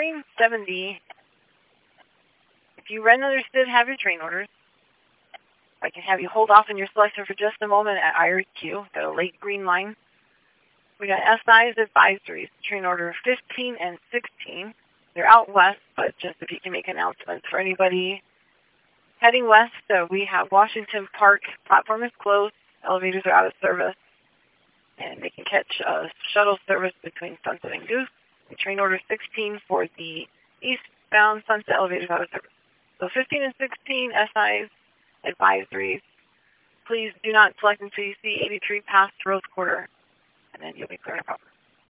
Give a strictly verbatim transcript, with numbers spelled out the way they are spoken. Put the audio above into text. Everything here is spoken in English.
train seventy, if you red and understood, have your train orders. I can have you hold off on your selection for just a moment at I R Q, got a late green line. We got S I's advisories, train order fifteen and sixteen. They're out west, but just if you can make announcements for anybody heading west, so we have Washington Park, platform is closed, elevators are out of service, and they can catch a shuttle service between Sunset and Goose. Train order sixteen for the eastbound Sunset elevators out of service. So fifteen and sixteen, S I's advisories. Please do not select until you see eighty-three past Rose Quarter, and then you'll be clear to proper.